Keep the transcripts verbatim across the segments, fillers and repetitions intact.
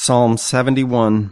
Psalm seventy-one.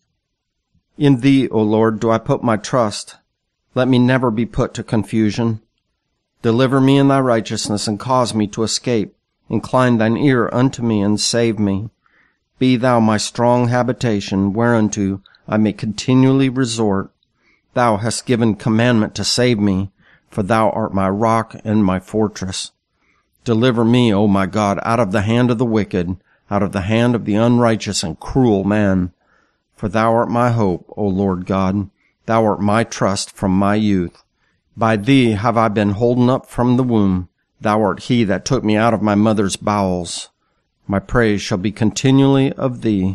In thee, O Lord, do I put my trust. Let me never be put to confusion. Deliver me in thy righteousness, and cause me to escape. Incline thine ear unto me, and save me. Be thou my strong habitation, whereunto I may continually resort. Thou hast given commandment to save me, for thou art my rock and my fortress. Deliver me, O my God, out of the hand of the wicked, out of the hand of the unrighteous and cruel man. For thou art my hope, O Lord God. Thou art my trust from my youth. By thee have I been holden up from the womb. Thou art he that took me out of my mother's bowels. My praise shall be continually of thee.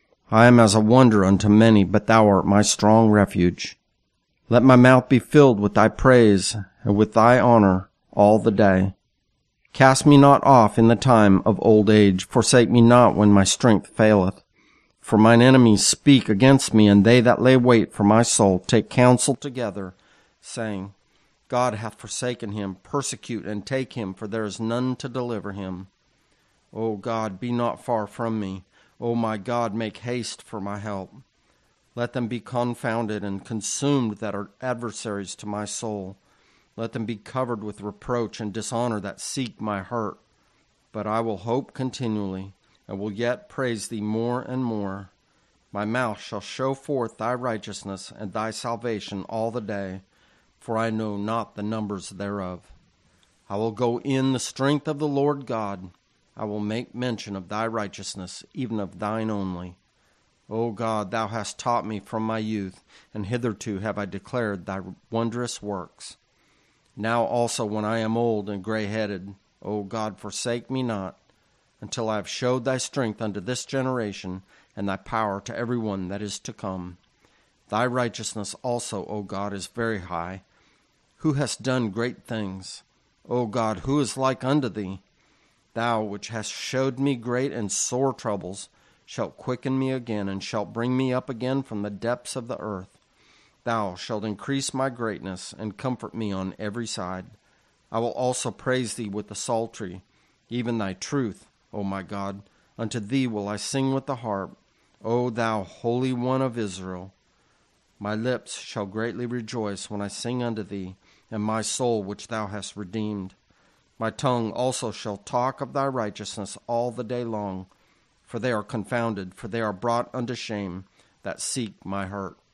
I am as a wonder unto many, but thou art my strong refuge. Let my mouth be filled with thy praise, and with thy honor all the day. Cast me not off in the time of old age. Forsake me not when my strength faileth. For mine enemies speak against me, and they that lay wait for my soul take counsel together, saying, God hath forsaken him. Persecute and take him, for there is none to deliver him. O God, be not far from me. O my God, make haste for my help. Let them be confounded and consumed that are adversaries to my soul. Let them be covered with reproach and dishonor that seek my hurt. But I will hope continually, and will yet praise thee more and more. My mouth shall show forth thy righteousness and thy salvation all the day, for I know not the numbers thereof. I will go in the strength of the Lord God. I will make mention of thy righteousness, even of thine only. O God, thou hast taught me from my youth, and hitherto have I declared thy wondrous works. Now also when I am old and gray-headed, O God, forsake me not, until I have showed thy strength unto this generation, and thy power to every one that is to come. Thy righteousness also, O God, is very high. Who hast done great things? O God, who is like unto thee? Thou which hast showed me great and sore troubles, shalt quicken me again, and shalt bring me up again from the depths of the earth. Thou shalt increase my greatness, and comfort me on every side. I will also praise thee with the psaltery, even thy truth, O my God. Unto thee will I sing with the harp, O thou Holy One of Israel. My lips shall greatly rejoice when I sing unto thee, and my soul which thou hast redeemed. My tongue also shall talk of thy righteousness all the day long, for they are confounded, for they are brought unto shame that seek my hurt.